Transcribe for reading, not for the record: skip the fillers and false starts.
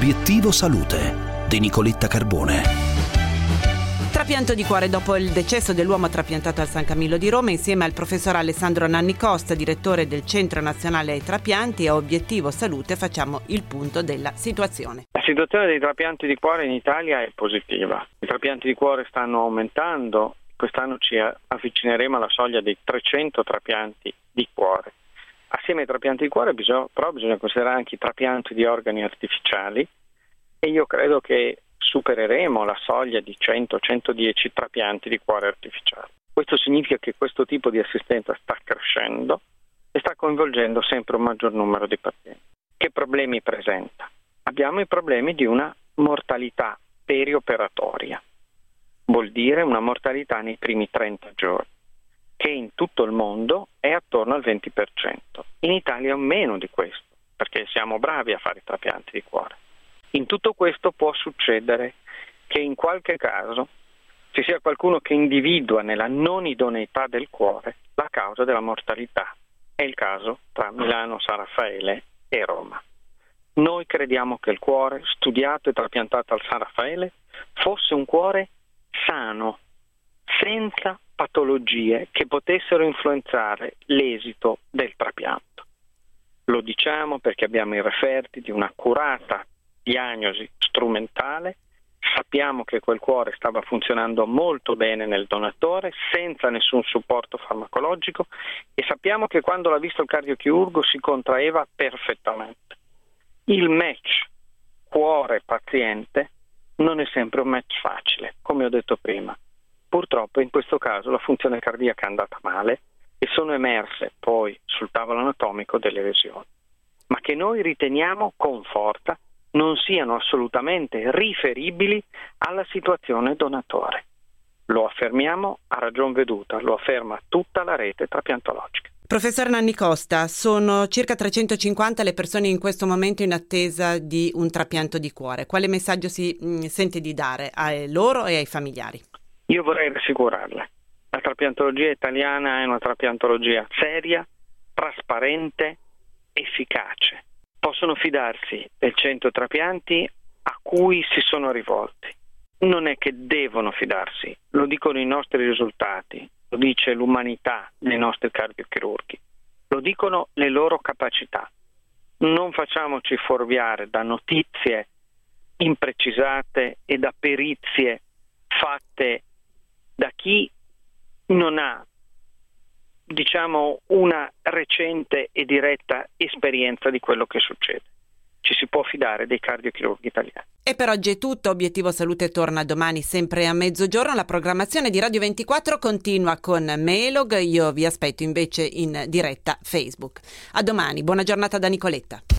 Obiettivo Salute di Nicoletta Carbone. Trapianto di cuore dopo il decesso dell'uomo trapiantato al San Camillo di Roma, insieme al professor Alessandro Nanni Costa, direttore del Centro Nazionale ai Trapianti, e a Obiettivo Salute facciamo il punto della situazione. La situazione dei trapianti di cuore in Italia è positiva. I trapianti di cuore stanno aumentando. Quest'anno ci avvicineremo alla soglia dei 300 trapianti di cuore. Assieme ai trapianti di cuore però bisogna considerare anche i trapianti di organi artificiali, e io credo che supereremo la soglia di 100-110 trapianti di cuore artificiali. Questo significa che questo tipo di assistenza sta crescendo e sta coinvolgendo sempre un maggior numero di pazienti. Che problemi presenta? Abbiamo i problemi di una mortalità perioperatoria. Vuol dire una mortalità nei primi 30 giorni, che in tutto il mondo è attorno al 20%. In Italia meno di questo, perché siamo bravi a fare i trapianti di cuore. In tutto questo può succedere che in qualche caso ci sia qualcuno che individua nella non idoneità del cuore la causa della mortalità. È il caso tra Milano, San Raffaele e Roma. Noi crediamo che il cuore studiato e trapiantato al San Raffaele fosse un cuore sano, senza patologie che potessero influenzare l'esito del trapianto. Lo diciamo perché abbiamo i referti di un'accurata diagnosi strumentale, sappiamo che quel cuore stava funzionando molto bene nel donatore senza nessun supporto farmacologico, e sappiamo che quando l'ha visto il cardiochirurgo si contraeva perfettamente. Il match cuore-paziente non è sempre un match facile, come ho detto prima. Purtroppo in questo caso la funzione cardiaca è andata male e sono emerse poi sul tavolo anatomico delle lesioni, ma che noi riteniamo con forza non siano assolutamente riferibili alla situazione donatore. Lo affermiamo a ragion veduta, lo afferma tutta la rete trapiantologica. Professor Nanni Costa, sono circa 350 le persone in questo momento in attesa di un trapianto di cuore. Quale messaggio si sente di dare a loro e ai familiari? Io vorrei rassicurarle. La trapiantologia italiana è una trapiantologia seria, trasparente, efficace. Possono fidarsi del centro trapianti a cui si sono rivolti. Non è che devono fidarsi, lo dicono i nostri risultati, lo dice l'umanità dei nostri cardiochirurghi, lo dicono le loro capacità. Non facciamoci fuorviare da notizie imprecisate e da perizie fatte da chi non ha, una recente e diretta esperienza di quello che succede. Ci si può fidare dei cardiochirurghi italiani. E per oggi è tutto. Obiettivo Salute torna domani sempre a mezzogiorno. La programmazione di Radio 24 continua con Melog. Io vi aspetto invece in diretta Facebook. A domani. Buona giornata da Nicoletta.